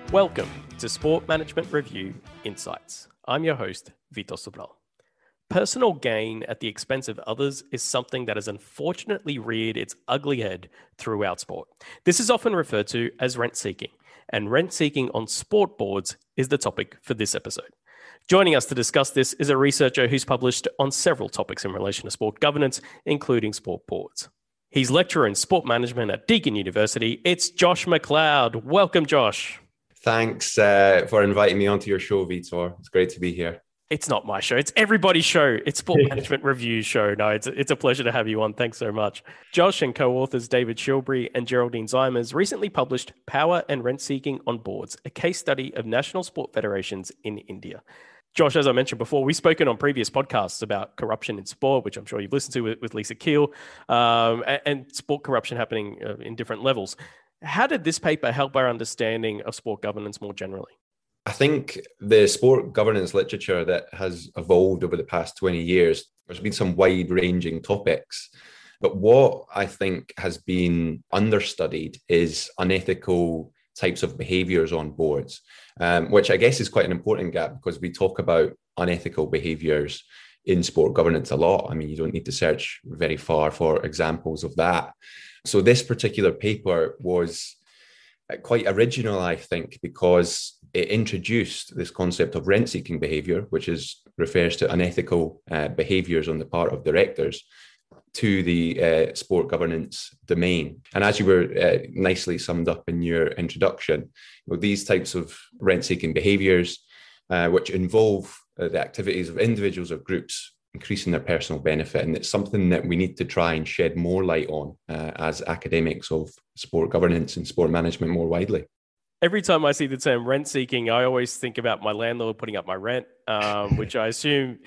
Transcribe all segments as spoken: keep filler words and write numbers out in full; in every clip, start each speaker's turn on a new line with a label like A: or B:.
A: Welcome to Sport Management Review Insights. I'm your host, Vitor Sobral. Personal gain at the expense of others is something that has unfortunately reared its ugly head throughout sport. This is often referred to as rent-seeking, and rent-seeking on sport boards is the topic for this episode. Joining us to discuss this is a researcher who's published on several topics in relation to sport governance, including sport boards. He's lecturer in sport management at Deakin University. It's Josh McLeod. Welcome, Josh.
B: Thanks uh, for inviting me onto your show, Vitor. It's great to be here.
A: It's not my show. It's everybody's show. It's Sport Management Review show. No, it's, it's a pleasure to have you on. Thanks so much. Josh and co-authors David Shilbury and Geraldine Zymers recently published Power and Rent-Seeking on Boards, a case study of national sport federations in India. Josh, as I mentioned before, we've spoken on previous podcasts about corruption in sport, which I'm sure you've listened to with, with Lisa Keel, um, and, and sport corruption happening uh, in different levels. How did this paper help our understanding of sport governance more generally?
B: I think the sport governance literature that has evolved over the past twenty years, there's been some wide-ranging topics. But what I think has been understudied is unethical types of behaviours on boards, um, which I guess is quite an important gap because we talk about unethical behaviours in sport governance a lot. I mean, you don't need to search very far for examples of that. So this particular paper was quite original, I think, because it introduced this concept of rent-seeking behaviour, which is refers to unethical uh, behaviours on the part of directors, to the uh, sport governance domain. And as you were uh, nicely summed up in your introduction, you know, these types of rent-seeking behaviours, uh, which involve uh, the activities of individuals or groups, increasing their personal benefit. And it's something that we need to try and shed more light on uh, as academics of sport governance and sport management more widely.
A: Every time I see the term rent-seeking, I always think about my landlord putting up my rent, um, which I assume,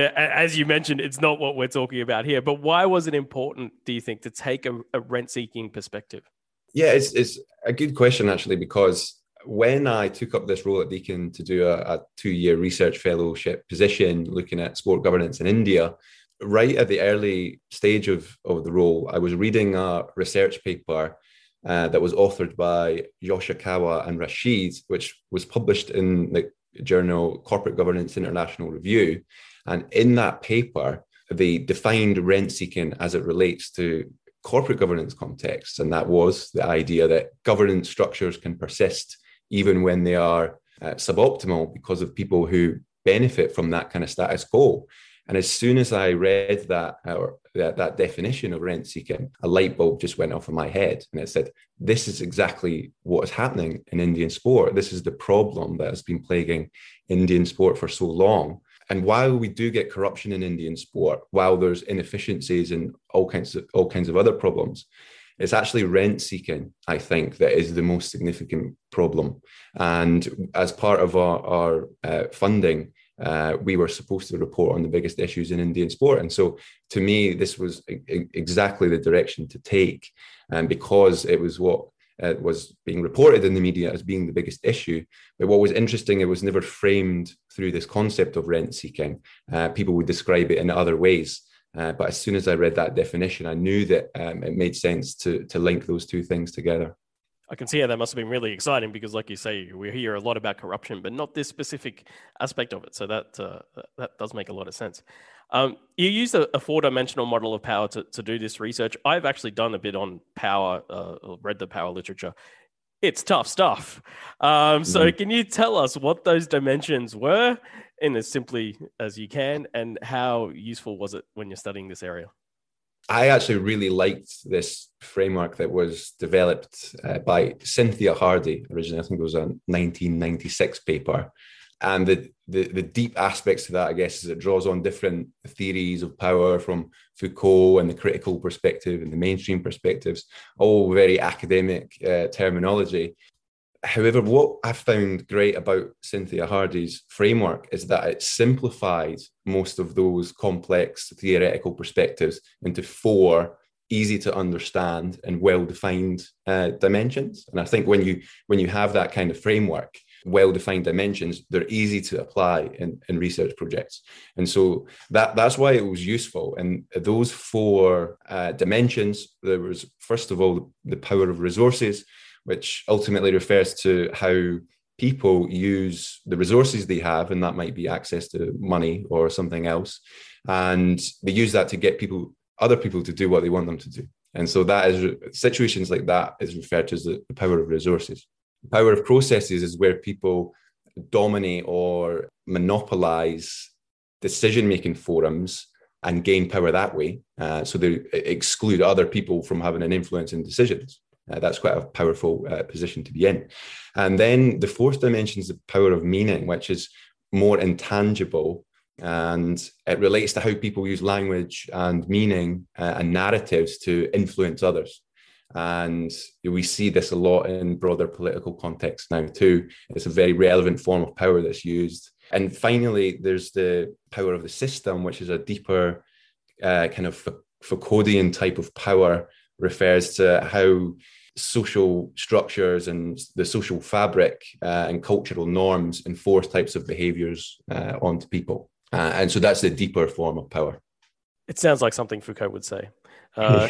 A: as you mentioned, it's not what we're talking about here. But why was it important, do you think, to take a, a rent-seeking perspective?
B: Yeah, it's, it's a good question, actually, because when I took up this role at Deakin to do a, a two-year research fellowship position looking at sport governance in India, right at the early stage of, of the role, I was reading a research paper uh, that was authored by Yoshikawa and Rashid, which was published in the journal Corporate Governance International Review. And in that paper, they defined rent-seeking as it relates to corporate governance contexts. And that was the idea that governance structures can persist even when they are uh, suboptimal because of people who benefit from that kind of status quo. And as soon as I read that, or that, that definition of rent-seeking, a light bulb just went off in my head. And it said, this is exactly what is happening in Indian sport. This is the problem that has been plaguing Indian sport for so long. And while we do get corruption in Indian sport, while there's inefficiencies and all kinds of, all kinds of other problems, it's actually rent-seeking, I think, that is the most significant problem. And as part of our, our uh, funding, uh, we were supposed to report on the biggest issues in Indian sport. And so to me, this was e- exactly the direction to take. And because it was what uh, was being reported in the media as being the biggest issue. But what was interesting, it was never framed through this concept of rent-seeking. Uh, people would describe it in other ways. Uh, but as soon as I read that definition, I knew that um, it made sense to to link those two things together.
A: I can see how that must have been really exciting because, like you say, we hear a lot about corruption, but not this specific aspect of it. So that uh, that does make a lot of sense. Um, you used a, a four-dimensional model of power to, to do this research. I've actually done a bit on power, uh, read the power literature. It's tough stuff. Um, so mm-hmm. Can you tell us what those dimensions were in as simply as you can, and how useful was it when you're studying this area?
B: I actually really liked this framework that was developed uh, by Cynthia Hardy. Originally, I think it was a nineteen ninety-six paper. And the, the, the deep aspects to that, I guess, is it draws on different theories of power from Foucault and the critical perspective and the mainstream perspectives, all very academic uh, terminology. However, what I found great about Cynthia Hardy's framework is that it simplified most of those complex theoretical perspectives into four easy to understand and well-defined uh, dimensions. And I think when you when you have that kind of framework, well-defined dimensions, they're easy to apply in, in research projects. And so that, that's why it was useful. And those four uh, dimensions, there was, first of all, the power of resources, which ultimately refers to how people use the resources they have, and that might be access to money or something else, and they use that to get people, other people, to do what they want them to do. And so that is, situations like that is referred to as the, the power of resources. The power of processes is where people dominate or monopolize decision-making forums and gain power that way. Uh, so they exclude other people from having an influence in decisions. Uh, that's quite a powerful uh, position to be in. And then the fourth dimension is the power of meaning, which is more intangible, and it relates to how people use language and meaning uh, and narratives to influence others. And we see this a lot in broader political context now too. It's a very relevant form of power that's used. And finally, there's the power of the system, which is a deeper uh, kind of Foucauldian type of power, refers to how social structures and the social fabric uh, and cultural norms enforce types of behaviors uh, onto people. Uh, and so that's the deeper form of power.
A: It sounds like something Foucault would say. Uh,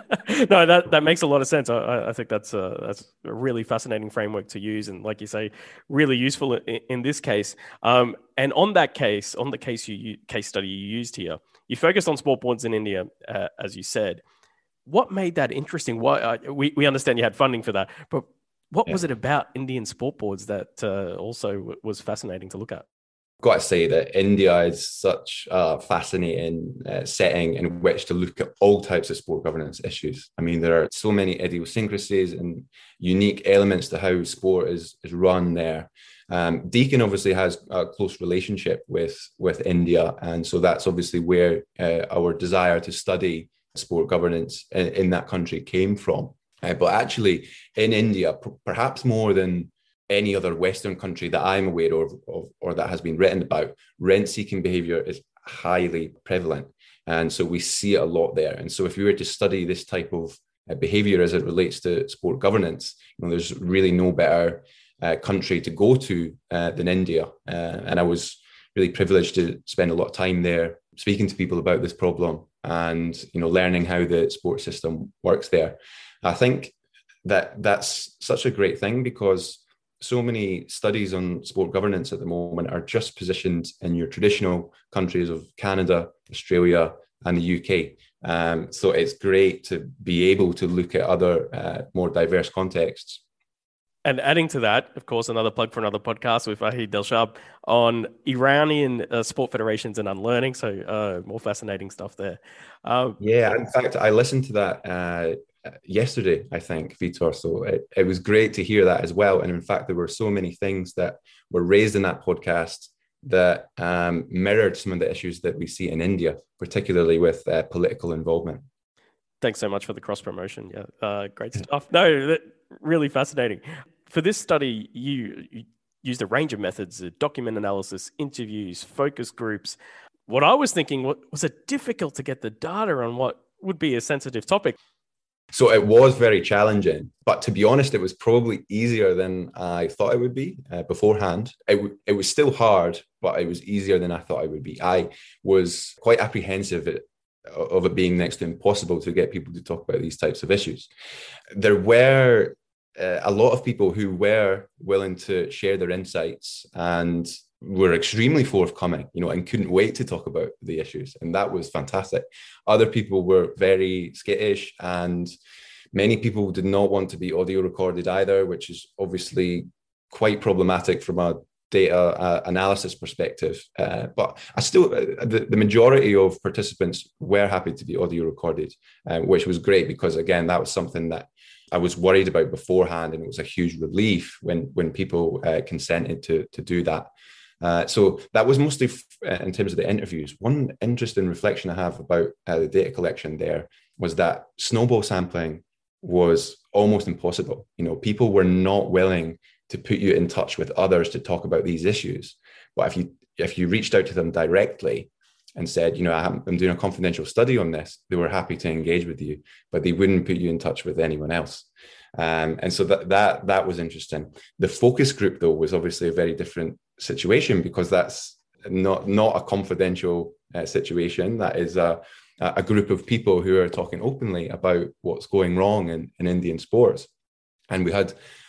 A: no, that, that makes a lot of sense. I, I think that's a, that's a really fascinating framework to use. And like you say, really useful in, in this case. Um, and on that case, on the case you case study you used here, you focused on sport boards in India, uh, as you said. What made that interesting? What, uh, we, we understand you had funding for that, but what yeah. was it about Indian sport boards that uh, also w- was fascinating to look at?
B: Got to say that India is such a fascinating uh, setting in which to look at all types of sport governance issues. I mean, there are so many idiosyncrasies and unique elements to how sport is, is run there. Um, Deakin obviously has a close relationship with, with India. And so that's obviously where uh, our desire to study sport governance in, in that country came from. Uh, but actually in India, p- perhaps more than any other Western country that I'm aware of, of or that has been written about, rent-seeking behaviour is highly prevalent. And so we see it a lot there. And so if we were to study this type of uh, behaviour as it relates to sport governance, you know, there's really no better uh, country to go to uh, than India. Uh, and I was really privileged to spend a lot of time there speaking to people about this problem and, you know, learning how the sport system works there. I think that that's such a great thing, because so many studies on sport governance at the moment are just positioned in your traditional countries of Canada, Australia, and the U K. Um, so it's great to be able to look at other uh, more diverse contexts.
A: And adding to that, of course, another plug for another podcast with Vahid Delshab on Iranian uh, sport federations and unlearning. So uh, more fascinating stuff there.
B: Uh, yeah, in fact, I listened to that uh, yesterday, I think, Vitor. So it, it was great to hear that as well. And in fact, there were so many things that were raised in that podcast that um, mirrored some of the issues that we see in India, particularly with uh, political involvement.
A: Thanks so much for the cross promotion. Yeah, uh, great stuff. No, that, really fascinating. For this study, you, you used a range of methods: document analysis, interviews, focus groups. What I was thinking, was it difficult to get the data on what would be a sensitive topic?
B: So it was very challenging, but to be honest, it was probably easier than I thought it would be uh, beforehand. It, w- it was still hard, but it was easier than I thought it would be. I was quite apprehensive it, of it being next to impossible to get people to talk about these types of issues. There were uh, a lot of people who were willing to share their insights and were extremely forthcoming, you know, and couldn't wait to talk about the issues. And that was fantastic. Other people were very skittish, and many people did not want to be audio recorded either, which is obviously quite problematic from a data uh, analysis perspective. Uh, but I still, uh, the, the majority of participants were happy to be audio recorded, uh, which was great, because again, that was something that I was worried about beforehand, and it was a huge relief when, when people uh, consented to, to do that. Uh, so that was mostly f- in terms of the interviews. One interesting reflection I have about uh, the data collection there was that snowball sampling was almost impossible. You know, people were not willing to put you in touch with others to talk about these issues. But if you if you reached out to them directly and said, you know, I'm doing a confidential study on this, they were happy to engage with you, but they wouldn't put you in touch with anyone else. Um, and so that that that was interesting. The focus group, though, was obviously a very different situation, because that's not not a confidential uh, situation. That is a a group of people who are talking openly about what's going wrong in, in Indian sports. And we had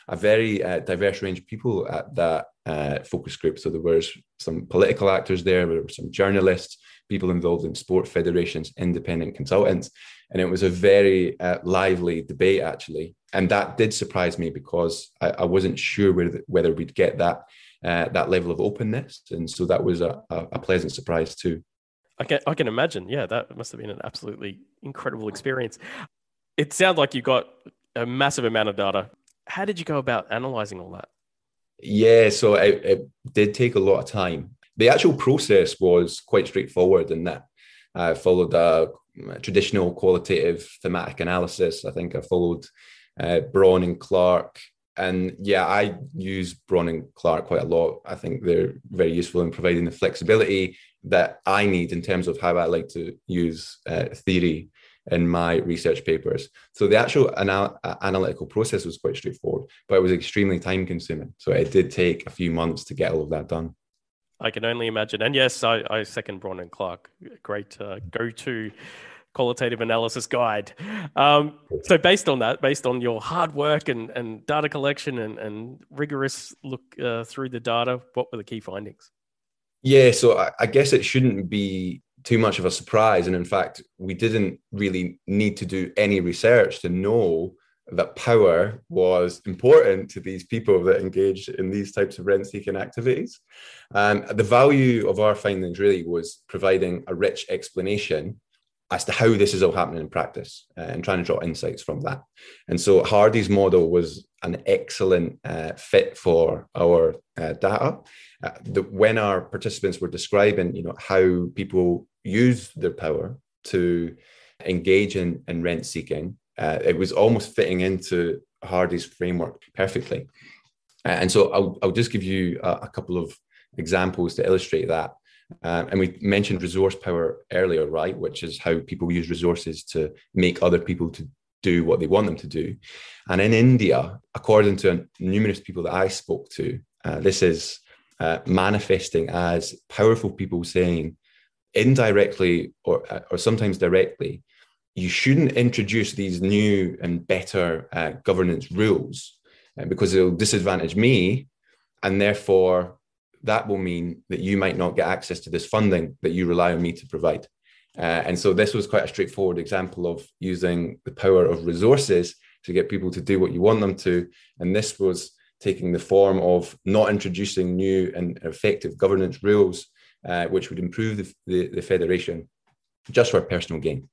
B: a very uh, diverse range of people at that uh, focus group. So there was some political actors there, there were some journalists, people involved in sport federations, independent consultants, and it was a very uh, lively debate, actually. And that did surprise me because I, I wasn't sure whether, whether we'd get that uh, that level of openness. And so that was a, a pleasant surprise too.
A: I can, I can imagine. Yeah, that must have been an absolutely incredible experience. It sounds like you got a massive amount of data. How did you go about analyzing all that?
B: Yeah, so it, it did take a lot of time. The actual process was quite straightforward in that I followed a, a traditional qualitative thematic analysis. I think I followed uh, Braun and Clark. And yeah, I use Braun and Clark quite a lot. I think they're very useful in providing the flexibility that I need in terms of how I like to use uh, theory in my research papers. So the actual anal- analytical process was quite straightforward, but it was extremely time consuming. So it did take a few months to get all of that done.
A: I can only imagine. And yes, I, I second Braun and Clark. Great uh, go-to qualitative analysis guide. Um, so based on that, based on your hard work and, and data collection and, and rigorous look uh, through the data, what were the key findings?
B: Yeah, so I, I guess it shouldn't be too much of a surprise. And in fact, we didn't really need to do any research to know that power was important to these people that engaged in these types of rent-seeking activities. And the value of our findings really was providing a rich explanation as to how this is all happening in practice uh, and trying to draw insights from that. And so Hardy's model was an excellent uh, fit for our uh, data. Uh, the, when our participants were describing, you know, how people use their power to engage in, in rent seeking, uh, it was almost fitting into Hardy's framework perfectly. Uh, and so I'll, I'll just give you a, a couple of examples to illustrate that. Um, and we mentioned resource power earlier, right? Which is how people use resources to make other people to do what they want them to do. And in India, according to numerous people that I spoke to, uh, this is uh, manifesting as powerful people saying indirectly or, or sometimes directly, you shouldn't introduce these new and better uh, governance rules uh, because it'll disadvantage me, and therefore that will mean that you might not get access to this funding that you rely on me to provide. Uh, and so this was quite a straightforward example of using the power of resources to get people to do what you want them to. And this was taking the form of not introducing new and effective governance rules, uh, which would improve the, the, the federation just for personal gain.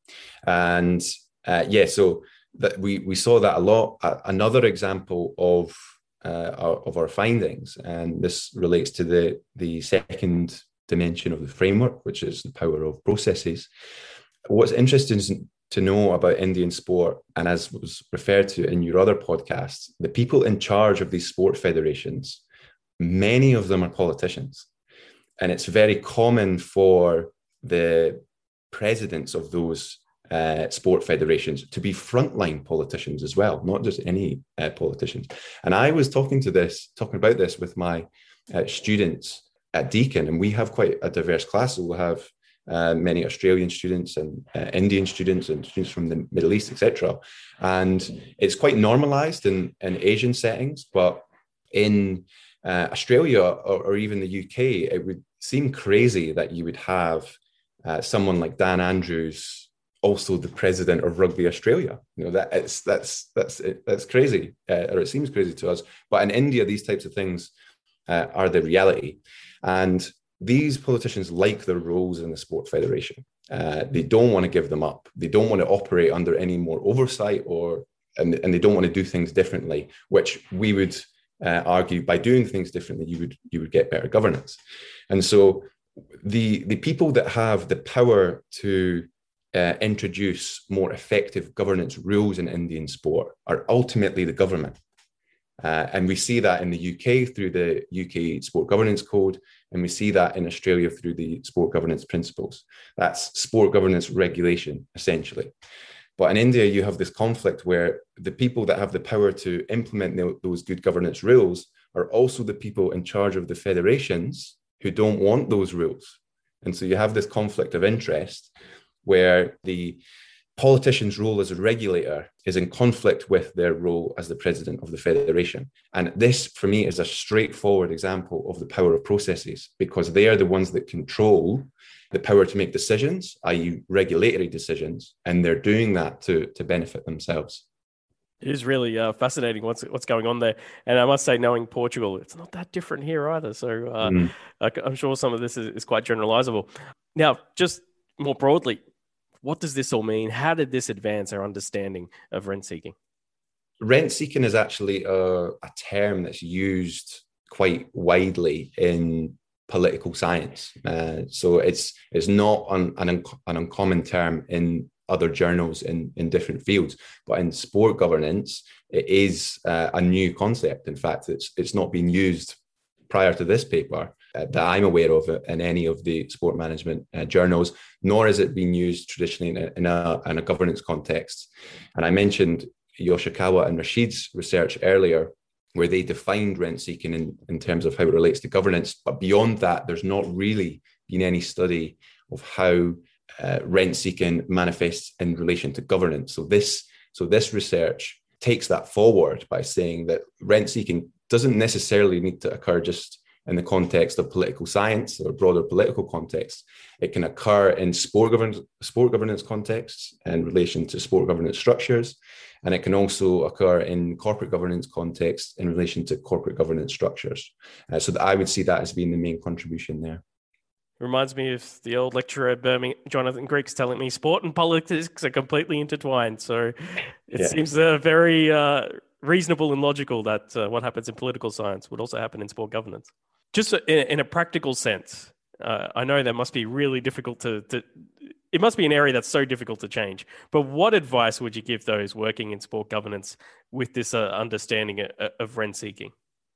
B: And uh, yeah, so that we, we saw that a lot. Uh, another example of Uh, our, of our findings, and this relates to the, the second dimension of the framework, which is the power of processes. What's interesting to know about Indian sport, and as was referred to in your other podcasts, the people in charge of these sport federations, many of them are politicians. And it's very common for the presidents of those Uh, sport federations to be frontline politicians as well, not just any uh, politicians. And I was talking to this, talking about this with my uh, students at Deakin, and we have quite a diverse class. So we'll have uh, many Australian students and uh, Indian students and students from the Middle East, et cetera. And it's quite normalized in, in Asian settings, but in uh, Australia or, or even the U K, it would seem crazy that you would have uh, someone like Dan Andrews also the president of Rugby Australia. You know, that it's that's that's that's crazy, uh, or it seems crazy to us. But in India, these types of things uh, are the reality, and these politicians like their roles in the sport federation. Uh, they don't want to give them up. They don't want to operate under any more oversight, or and, and they don't want to do things differently. Which we would uh, argue by doing things differently, you would you would get better governance. And so the the people that have the power to Uh, introduce more effective governance rules in Indian sport are ultimately the government. Uh, and we see that in the U K through the U K Sport Governance Code, and we see that in Australia through the Sport Governance Principles. That's sport governance regulation, essentially. But in India, you have this conflict where the people that have the power to implement the, those good governance rules are also the people in charge of the federations who don't want those rules. And so you have this conflict of interest where the politicians' role as a regulator is in conflict with their role as the president of the federation. And this, for me, is a straightforward example of the power of processes, because they are the ones that control the power to make decisions, that is regulatory decisions, and they're doing that to, to benefit themselves.
A: It is really uh, fascinating what's what's going on there. And I must say, knowing Portugal, it's not that different here either. So uh, mm. I'm sure some of this is, is quite generalizable. Now, just more broadly, what does this all mean? How did this advance our understanding of rent seeking?
B: Rent seeking is actually a, a term that's used quite widely in political science. Uh, so it's it's not an, an, an uncommon term in other journals in, in different fields, but in sport governance, it is uh, a new concept. In fact, it's it's not been used prior to this paper uh, that I'm aware of in any of the sport management uh, journals, nor has it been used traditionally in a, in a, in a governance context. And I mentioned Yoshikawa and Rashid's research earlier, where they defined rent seeking in, in terms of how it relates to governance. But beyond that, there's not really been any study of how uh, rent seeking manifests in relation to governance. So this, so this research takes that forward by saying that rent seeking doesn't necessarily need to occur just in the context of political science or broader political context. It can occur in sport governance, sport governance contexts in relation to sport governance structures. And it can also occur in corporate governance contexts in relation to corporate governance structures. Uh, so that I would see that as being the main contribution there.
A: It reminds me of the old lecturer at Birmingham, Jonathan Greeks, telling me sport and politics are completely intertwined. So it yeah. seems uh, very uh, reasonable and logical that uh, what happens in political science would also happen in sport governance. Just in, in a practical sense, uh, I know that must be really difficult to, to, it must be an area that's so difficult to change. But what advice would you give those working in sport governance with this uh, understanding of, of rent seeking?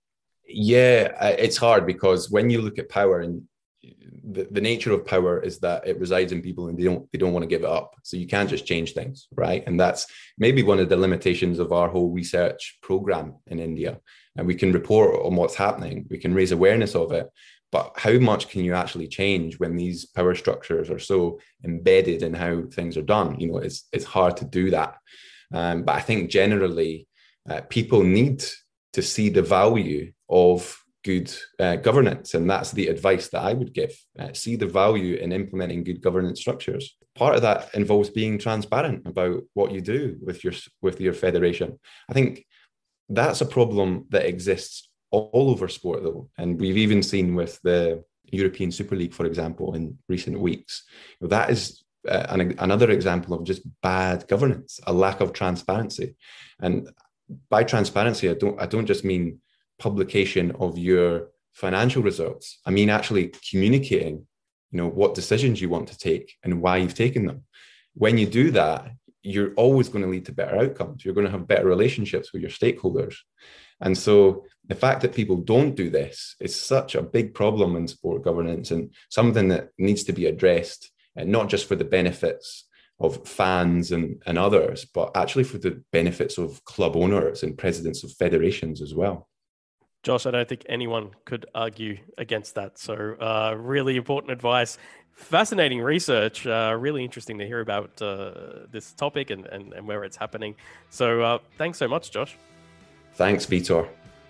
B: Yeah, it's hard because when you look at power, and the, the nature of power is that it resides in people and they don't they don't want to give it up. So you can't just change things, right? And that's maybe one of the limitations of our whole research program in India. And we can report on what's happening, we can raise awareness of it, but how much can you actually change when these power structures are so embedded in how things are done? You know, it's it's hard to do that. Um, but I think generally uh, people need to see the value of good uh, governance. And that's the advice that I would give. Uh, see the value in implementing good governance structures. Part of that involves being transparent about what you do with your, with your federation. I think that's a problem that exists all over sport, though. And we've even seen with the European Super League, for example, in recent weeks. That is uh, an, another example of just bad governance, a lack of transparency. And by transparency, I don't, I don't just mean publication of your financial results. I mean, actually communicating, you know, what decisions you want to take and why you've taken them. When you do that, you're always going to lead to better outcomes. You're going to have better relationships with your stakeholders. And so the fact that people don't do this is such a big problem in sport governance and something that needs to be addressed, and not just for the benefits of fans and, and others, but actually for the benefits of club owners and presidents of federations as well.
A: Josh, I don't think anyone could argue against that. So uh, really important advice, fascinating research, uh, really interesting to hear about uh, this topic and, and, and where it's happening. So uh, thanks so much, Josh.
B: Thanks, Vitor.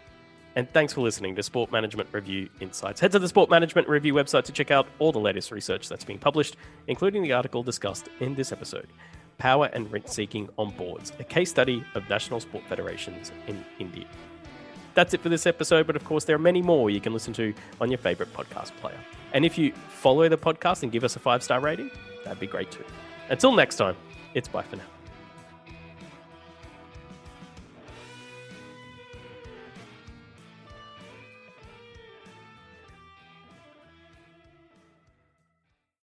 A: And thanks for listening to Sport Management Review Insights. Head to the Sport Management Review website to check out all the latest research that's being published, including the article discussed in this episode, Power and Rent Seeking on Boards, a case study of national sport federations in India. That's it for this episode, but of course there are many more you can listen to on your favorite podcast player. And if you follow the podcast and give us a five-star rating, that'd be great too. Until next time, it's bye for now.